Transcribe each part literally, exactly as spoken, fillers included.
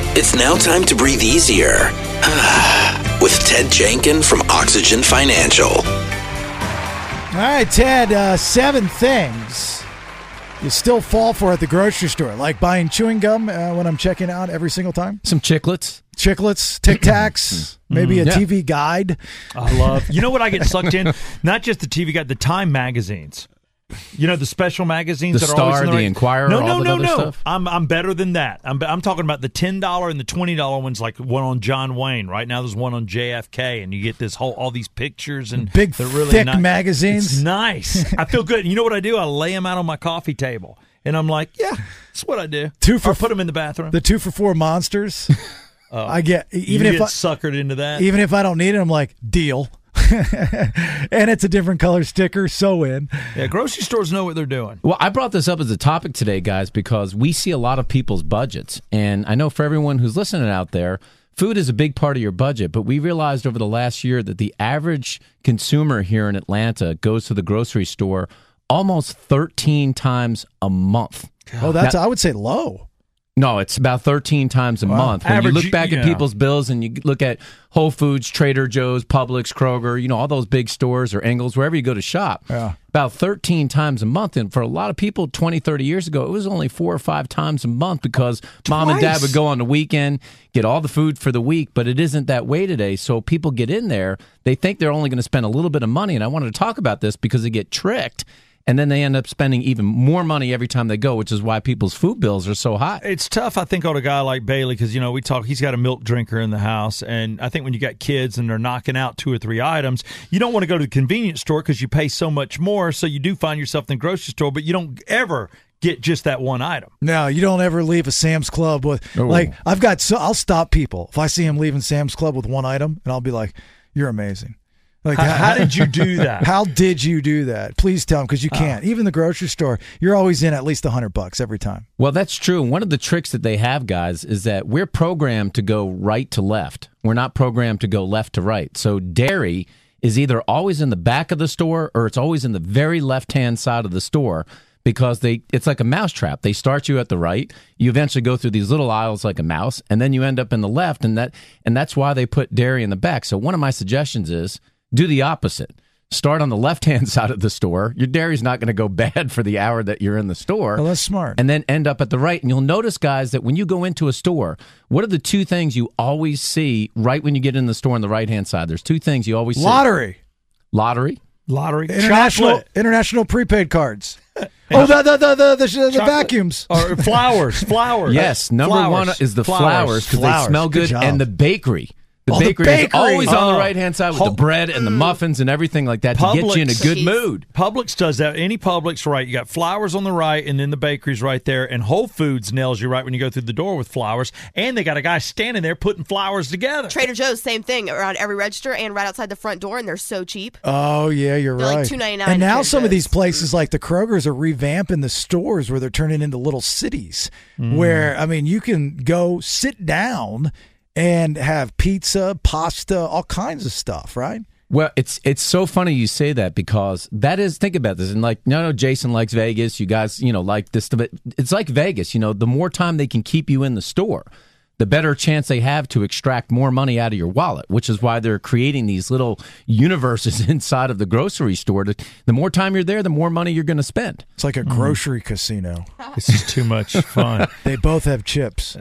It's now time to breathe easier. With Ted Jenkins from Oxygen Financial. All right, Ted, uh, seven things you still fall for at the grocery store, like buying chewing gum uh, when I'm checking out every single time. Some chiclets. Chiclets, Tic Tacs, maybe a yeah. T V guide. I love. You know what I get sucked in? Not just the T V guide, the Time magazines. You know, the special magazines The that are always Star, in the, the right- Inquirer, No, all no, that no, other no. stuff? I'm I'm better than that. I'm I'm talking about the ten dollar and the twenty dollar ones, like one on John Wayne. Right now, there's one on J F K, and you get this whole all these pictures and Big, they're really thick ni- magazines. It's nice. I feel good. And you know what I do? I lay them out on my coffee table, and I'm like, yeah, that's what I do. Two for or put them in the bathroom. The two for four monsters. Oh. I get even you if get I, suckered into that. even if I don't need it, I'm like, deal. And it's a different color sticker, so in. Yeah, grocery stores know what they're doing. Well, I brought this up as a topic today, guys, because we see a lot of people's budgets. And I know for everyone who's listening out there, food is a big part of your budget. But we realized over the last year that the average consumer here in Atlanta goes to the grocery store almost thirteen times a month. Oh, that's Now- I would say low. No, it's about thirteen times a month. When Average, you look back yeah. at people's bills and you look at Whole Foods, Trader Joe's, Publix, Kroger, you know, all those big stores or Ingles, wherever you go to shop, Yeah. about thirteen times a month. And for a lot of people twenty, thirty years ago, it was only four or five times a month because mom and dad Twice. would go on the weekend, get all the food for the week. But it isn't that way today. So people get in there, they think they're only going to spend a little bit of money. And I wanted to talk about this because they get tricked. And then they end up spending even more money every time they go, which is why people's food bills are so high. It's tough, I think, on a guy like Bailey because, you know, we talk, he's got a milk drinker in the house. And I think when you got kids and they're knocking out two or three items, you don't want to go to the convenience store because you pay so much more. So you do find yourself in the grocery store, but you don't ever get just that one item. No, you don't ever leave a Sam's Club with, Oh. like, I've got, so I'll stop people. If I see him leaving Sam's Club with one item, and I'll be like, you're amazing. Like, How, how did you do that? How did you do that? Please tell them, because you can't. Even the grocery store, you're always in at least a hundred bucks every time. Well, that's true. And one of the tricks that they have, guys, is that we're programmed to go right to left. We're not programmed to go left to right. So dairy is either always in the back of the store or it's always in the very left-hand side of the store because they it's like a mousetrap. They start you at the right. You eventually go through these little aisles like a mouse, and then you end up in the left, and that and that's why they put dairy in the back. So one of my suggestions is do the opposite. Start on the left-hand side of the store. Your dairy's not going to go bad for the hour that you're in the store. Well, that's smart. And then end up at the right. And you'll notice, guys, that when you go into a store, what are the two things you always see right when you get in the store on the right-hand side? There's two things you always see. Lottery. Lottery. Lottery. International Chocolate. international prepaid cards. Oh, the the the the, the, the Chocolate. vacuums. Or flowers. Flowers. Yes, number Flowers. one is the flowers because they Flowers. smell Good good. job. And the bakery. The Oh, the bakery, is bakery. always on Oh. the right-hand side with Ho- the bread and the muffins and everything like that to get you in a Publix. good mood. Publix does that. Any Publix, right? You got flowers on the right, and then the bakery's right there. And Whole Foods nails you right when you go through the door with flowers. And they got a guy standing there putting flowers together. Trader Joe's, same thing, around every register and right outside the front door, and they're so cheap. Oh yeah, you're They're like right. two ninety-nine And now at some of Trader these places, like the Krogers, are revamping the stores where they're turning into little cities. Where I mean, you can go sit down and have pizza, pasta, all kinds of stuff, right? Well, it's it's so funny you say that because that is, think about this, and like, no, no, Jason likes Vegas. You guys, you know, like this, but it's like Vegas. You know, the more time they can keep you in the store, the better chance they have to extract more money out of your wallet, which is why they're creating these little universes inside of the grocery store. To, the more time you're there, the more money you're going to spend. It's like a grocery casino. This is too much fun. They both have chips.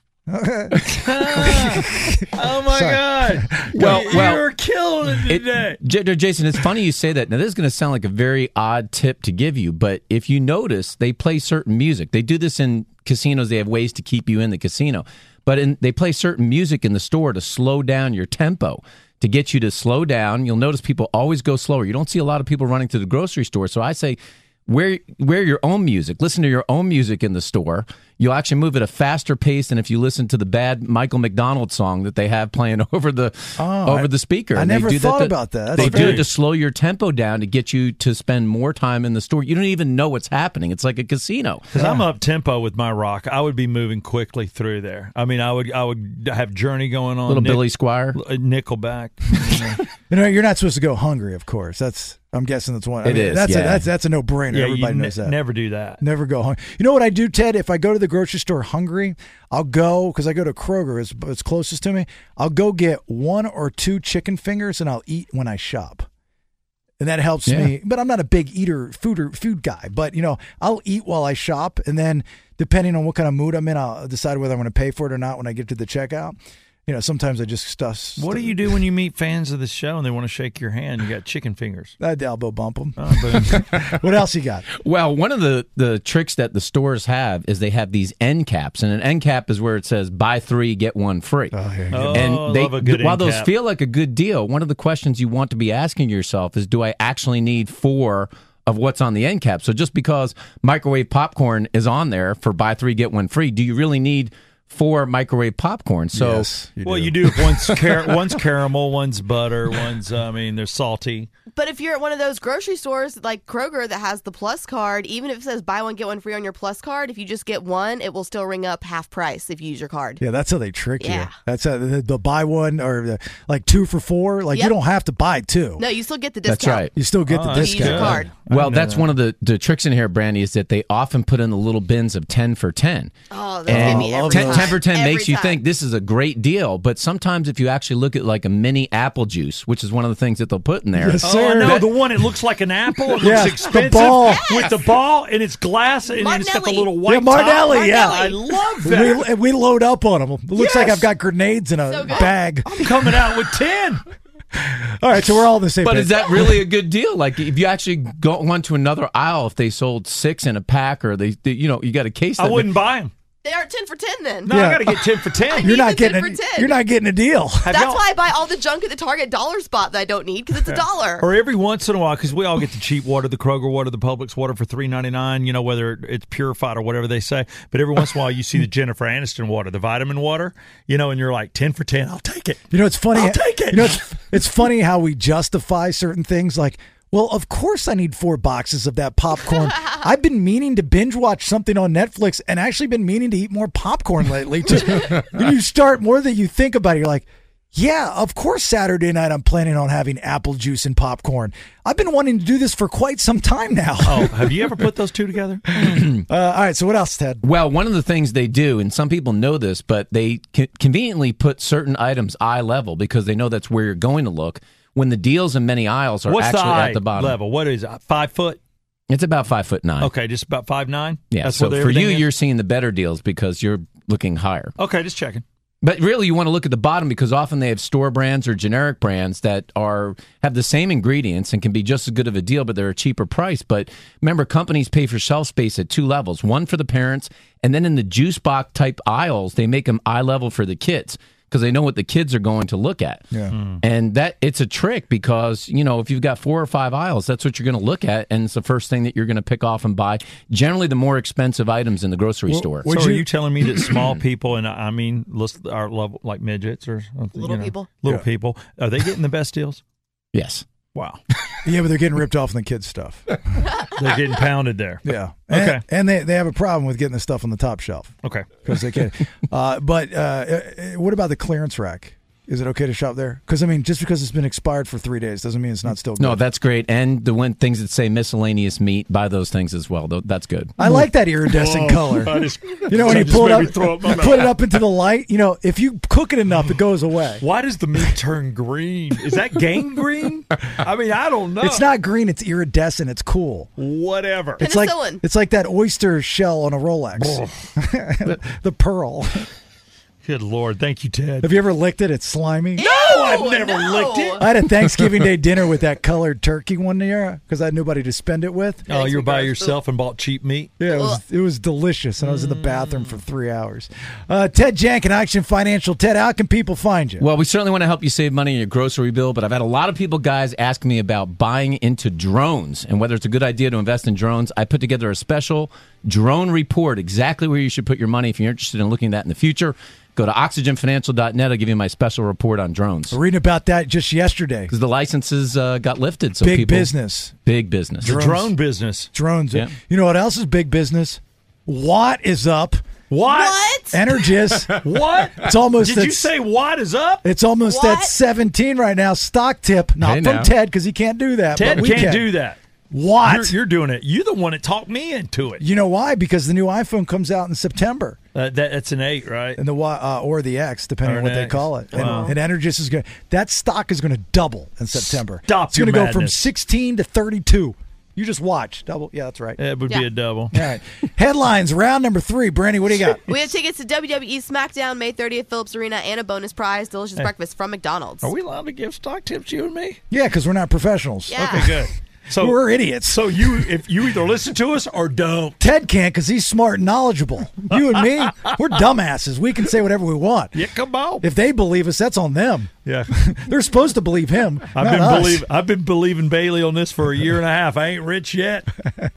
Oh, my Sorry. God. Well, You- well, You're killing it It- today. J- Jason, it's funny you say that. Now, this is going to sound like a very odd tip to give you, but if you notice, they play certain music. They do this in casinos. They have ways to keep you in the casino, but in, they play certain music in the store to slow down your tempo, to get you to slow down. You'll notice people always go slower. You don't see a lot of people running to the grocery store. So I say, wear, wear your own music. Listen to your own music in the store. You'll actually move at a faster pace than if you listen to the bad Michael McDonald song that they have playing over the Oh, over I- the speaker. I And they never do thought to- about that. That's They do very- it to slow your tempo down to get you to spend more time in the store. You don't even know what's happening. It's like a casino. Because I'm up tempo with my rock, I would be moving quickly through there. I mean, I would I would have Journey going on, Little Nick- Billy Squire. uh, Nickelback. You know, you're not supposed to go hungry, of course. That's I'm guessing that's one. I It mean, is, That's yeah. a, that's that's a no brainer. yeah, Everybody you knows ne- that. never do that. Never go hungry. You know what I do, Ted? If I go to the grocery store hungry, I'll go, because I go to Kroger, it's, it's closest to me. I'll go get one or two chicken fingers, and I'll eat when I shop. And that helps Yeah. me. But I'm not a big eater, food or food guy. But, you know, I'll eat while I shop. And then depending on what kind of mood I'm in, I'll decide whether I'm going to pay for it or not when I get to the checkout. You know, sometimes I just stuff. What do you do when you meet fans of the show and they want to shake your hand? You got chicken fingers. I'd elbow bump them. Oh, boom. What else you got? Well, one of the, the tricks that the stores have is they have these end caps, and an end cap is where it says buy three, get one free. Oh, here you Oh, go. And I they, love a good while end those cap. feel like a good deal, one of the questions you want to be asking yourself is, do I actually need four of what's on the end cap? So just because microwave popcorn is on there for buy three, get one free, do you really need four microwave popcorn? So Yes, you well, do. you do. One's, car- one's caramel, one's butter, one's, I mean, they're salty. But if you're at one of those grocery stores like Kroger that has the Plus card, even if it says buy one, get one free on your Plus card, if you just get one, it will still ring up half price if you use your card. Yeah, that's how they trick you. Yeah. That's how the, the buy one or the, like two for four. Like you Yep. don't have to buy two. No, you still get the That's discount. right. You still get Oh, the that's You use your discount. card. I Well, didn't know that's that. one of the, the tricks in here, Brandy, is that they often put in the little bins of ten for ten. Oh, that's And me every ten, time. ten for ten Every makes you time. think this is a great deal. But sometimes if you actually look at like a mini apple juice, which is one of the things that they'll put in there. Yes, Oh, sir. no, That- the one it looks like an apple. It Yeah, looks the expensive. ball. With the ball, and it's glass, and it's got the Martinelli. little white Yeah, Martinelli, top. yeah. I love that. We, we load up on them. It looks like Yes. I've got grenades in a So good. bag. I'm coming out with ten. All right, so we're all on the same But page. is that really a good deal? Like if you actually go one to another aisle, if they sold six in a pack, or they, they you know, you got a case. I that- wouldn't buy them. They aren't ten for ten then. No, Yeah. I got to get ten for ten. you're need not the ten getting a, for ten. you're not getting a deal. Have That's y'all- why I buy all the junk at the Target dollar spot that I don't need because it's a dollar. Or every once in a while, because we all get the cheap water, the Kroger water, the Publix water for three ninety nine. You know, whether it's purified or whatever they say. But every once in a while, you see the Jennifer Aniston water, the vitamin water. You know, and you're like ten for ten. I'll take it. You know, it's funny. I'll take it. You know, it's, it's funny how we justify certain things. Like, well, of course I need four boxes of that popcorn. I've been meaning to binge watch something on Netflix and actually been meaning to eat more popcorn lately. Just you start more than you think about it. You're like, yeah, of course Saturday night I'm planning on having apple juice and popcorn. I've been wanting to do this for quite some time now. Oh, have you ever put those two together? Uh, all right, so what else, Ted? Well, one of the things they do, and some people know this, but they co- conveniently put certain items eye level because they know that's where you're going to look. When the deals in many aisles are What's actually the eye at the bottom, level? What is it? Five foot? it's about five foot nine. Okay, just about five nine. Yeah. That's so what for you, everything is? you're seeing the better deals because you're looking higher. Okay, just checking. But really, you want to look at the bottom because often they have store brands or generic brands that are have the same ingredients and can be just as good of a deal, but they're a cheaper price. But remember, companies pay for shelf space at two levels: one for the parents, and then in the juice box type aisles, they make them eye level for the kids because they know what the kids are going to look at. Yeah. And that it's a trick because, you know, if you've got four or five aisles, that's what you're going to look at, and it's the first thing that you're going to pick off and buy. Generally, the more expensive items in the grocery store. Would so you- are you telling me that small people, and I mean, let's our level like midgets or something, Little you know, people. little Yeah. people, are they getting the best deals? Yes. Wow, Yeah, but they're getting ripped off on the kids' stuff. they're getting pounded there. Yeah. Okay. And, and they, they have a problem with getting the stuff on the top shelf. Okay, Because they can't. uh, but uh, uh, what about the clearance rack? Is it okay to shop there? Because I mean, just because it's been expired for three days doesn't mean it's not still good. No, that's great. And the when things that say miscellaneous meat, buy those things as well. Though that's good. I like that iridescent color. I just- You know, when I you just pull it made up, me throw up my you mouth. put it up into the light. You know, if you cook it enough, it goes away. Why does the meat turn green? Is that gangrene? I mean, I don't know. It's not green. It's iridescent. It's cool. Whatever. It's like Penicillin. it's like that oyster shell on a Rolex. the, the pearl. Good Lord, thank you, Ted. Have you ever licked it? It's slimy. No, I've never no. licked it. I had a Thanksgiving Day dinner with that colored turkey one year because I had nobody to spend it with. Oh, you're me by gross. yourself and bought cheap meat. Yeah, it was it was delicious, and I was in the bathroom for three hours. Uh, Ted Jank and Action Financial. Ted, how can people find you? Well, we certainly want to help you save money on your grocery bill, but I've had a lot of people, guys, ask me about buying into drones and whether it's a good idea to invest in drones. I put together a special drone report, exactly where you should put your money if you're interested in looking at that in the future. Go to oxygen financial dot net. I'll give you my special report on drones. We're reading about that just yesterday. Because the licenses uh, got lifted. So Big people, business. Big business. Drones. Drone business. Drones. Yeah. You know what else is big business? Watt is up. What? What? Energis. What? It's almost Did at, you say what is up? It's almost What? at seventeen right now. Stock tip, not Hey, from now. Ted because he can't do that. Ted but we can't can. do that. What? You're, you're doing it. You're the one that talked me into it. You know why? Because the new iPhone comes out in September. Uh, that, that's an eight, right? And the Y uh, or the X, depending Or on what an they X. call it. And, Wow. and Energous is going. That stock is going to double in September. Stop It's going to your go from madness. sixteen to thirty-two. You just watch double. Yeah, that's right. It would Yeah. be a double. All right. Headlines round number three. Brandy, what do you got? We have tickets to W W E SmackDown May thirtieth, Phillips Arena, and a bonus prize, delicious breakfast from McDonald's. Are we allowed to give stock tips, you and me? Yeah, because we're not professionals. Yeah. Okay, good. So We're idiots. So you, if you either listen to us or don't. Ted can't because he's smart and knowledgeable. You and me, we're dumbasses. We can say whatever we want. Yeah, come on. If they believe us, that's on them. Yeah, They're supposed to believe him. I've not been us. believe I've been believing Bailey on this for a year and a half. I ain't rich yet.